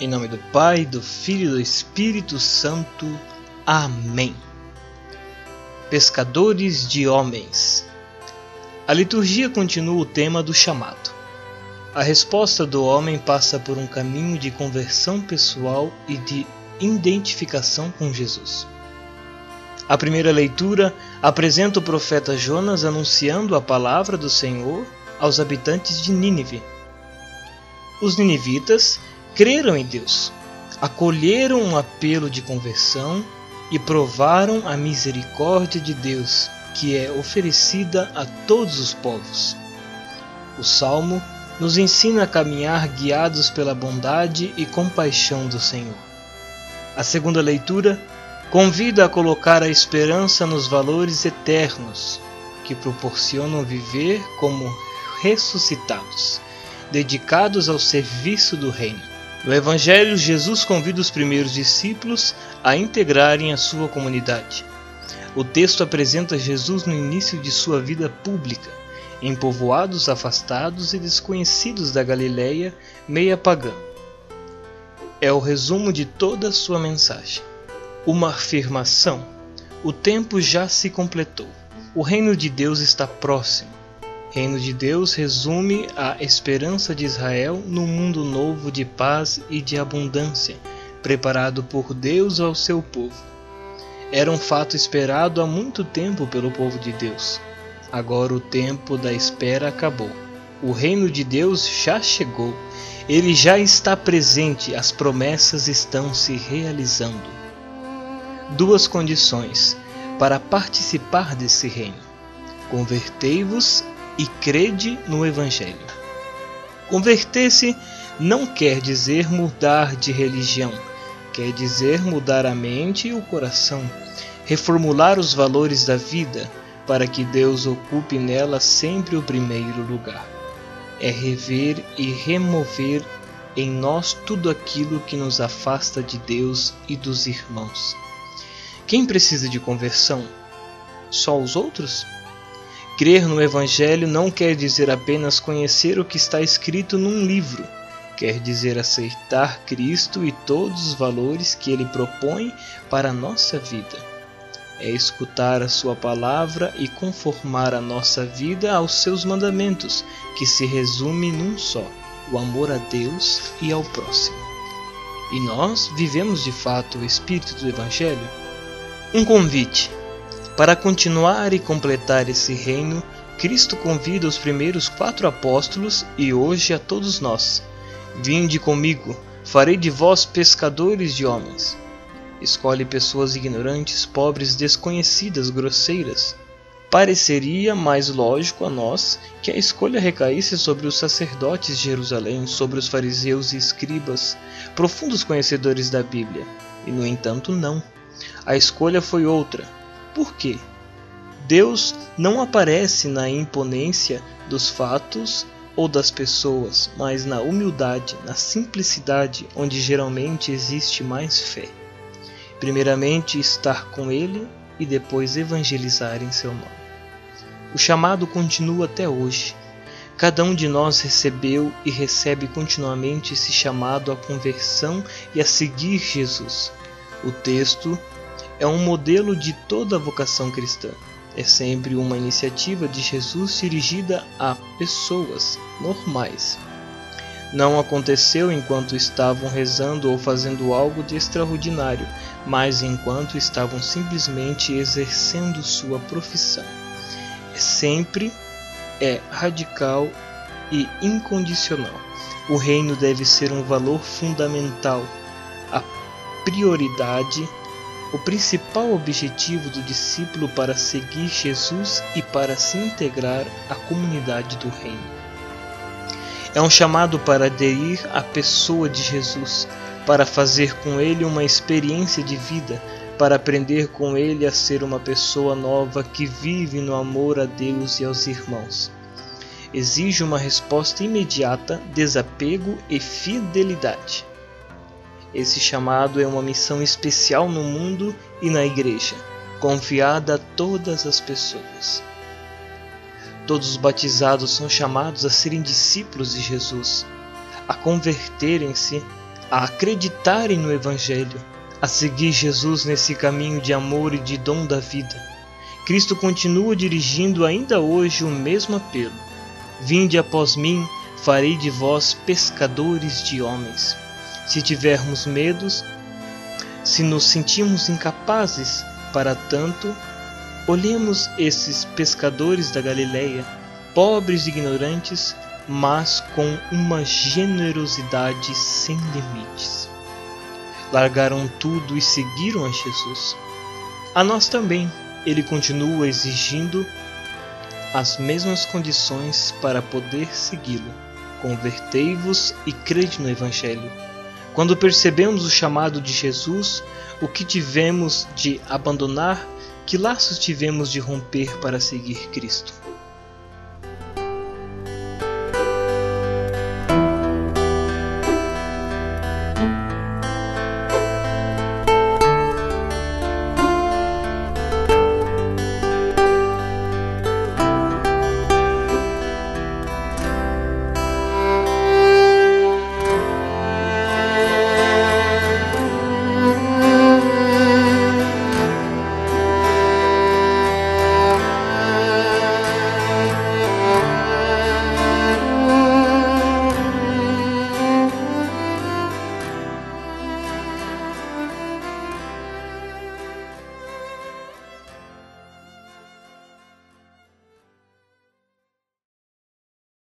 Em nome do Pai, do Filho e do Espírito Santo. Amém. Pescadores de homens. A liturgia continua o tema do chamado. A resposta do homem passa por um caminho de conversão pessoal e de identificação com Jesus. A primeira leitura apresenta o profeta Jonas anunciando a palavra do Senhor aos habitantes de Nínive. Os ninivitas creram em Deus, acolheram um apelo de conversão e provaram a misericórdia de Deus, que é oferecida a todos os povos. O Salmo nos ensina a caminhar guiados pela bondade e compaixão do Senhor. A segunda leitura convida a colocar a esperança nos valores eternos, que proporcionam viver como ressuscitados, dedicados ao serviço do Reino. No Evangelho, Jesus convida os primeiros discípulos a integrarem a sua comunidade. O texto apresenta Jesus no início de sua vida pública, em povoados afastados e desconhecidos da Galileia, meia pagã. É o resumo de toda a sua mensagem. Uma afirmação: o tempo já se completou. O reino de Deus está próximo. Reino de Deus resume a esperança de Israel no mundo novo de paz e de abundância, preparado por Deus ao seu povo. Era um fato esperado há muito tempo pelo povo de Deus. Agora o tempo da espera acabou. O reino de Deus já chegou. Ele já está presente, as promessas estão se realizando. Duas condições para participar desse reino: convertei-vos e crede no Evangelho. Converter-se não quer dizer mudar de religião, quer dizer mudar a mente e o coração, reformular os valores da vida para que Deus ocupe nela sempre o primeiro lugar. É rever e remover em nós tudo aquilo que nos afasta de Deus e dos irmãos. Quem precisa de conversão? Só os outros? Crer no Evangelho não quer dizer apenas conhecer o que está escrito num livro. Quer dizer aceitar Cristo e todos os valores que Ele propõe para a nossa vida. É escutar a Sua palavra e conformar a nossa vida aos Seus mandamentos, que se resume num só: o amor a Deus e ao próximo. E nós vivemos de fato o Espírito do Evangelho? Um convite. Para continuar e completar esse reino, Cristo convida os primeiros 4 apóstolos e hoje a todos nós: vinde comigo, farei de vós pescadores de homens. Escolhe pessoas ignorantes, pobres, desconhecidas, grosseiras. Pareceria mais lógico a nós que a escolha recaísse sobre os sacerdotes de Jerusalém, sobre os fariseus e escribas, profundos conhecedores da Bíblia. E no entanto não. A escolha foi outra. Por quê? Deus não aparece na imponência dos fatos ou das pessoas, mas na humildade, na simplicidade, onde geralmente existe mais fé. Primeiramente, estar com Ele e depois evangelizar em seu nome. O chamado continua até hoje. Cada um de nós recebeu e recebe continuamente esse chamado à conversão e a seguir Jesus. O texto é um modelo de toda a vocação cristã. É sempre uma iniciativa de Jesus dirigida a pessoas normais. Não aconteceu enquanto estavam rezando ou fazendo algo de extraordinário, mas enquanto estavam simplesmente exercendo sua profissão. É radical e incondicional. O reino deve ser um valor fundamental, a prioridade, o principal objetivo do discípulo para seguir Jesus e para se integrar à comunidade do reino. É um chamado para aderir à pessoa de Jesus, para fazer com Ele uma experiência de vida, para aprender com Ele a ser uma pessoa nova que vive no amor a Deus e aos irmãos. Exige uma resposta imediata, desapego e fidelidade. Esse chamado é uma missão especial no mundo e na igreja, confiada a todas as pessoas. Todos os batizados são chamados a serem discípulos de Jesus, a converterem-se a acreditarem no Evangelho, a seguir Jesus nesse caminho de amor e de dom da vida. Cristo continua dirigindo ainda hoje o mesmo apelo: vinde após mim, farei de vós pescadores de homens. Se tivermos medos, se nos sentimos incapazes para tanto, olhemos esses pescadores da Galileia, pobres e ignorantes, mas com uma generosidade sem limites. Largaram tudo e seguiram a Jesus. A nós também, Ele continua exigindo as mesmas condições para poder segui-lo. Convertei-vos e crede no Evangelho. Quando percebemos o chamado de Jesus, o que tivemos de abandonar, que laços tivemos de romper para seguir Cristo?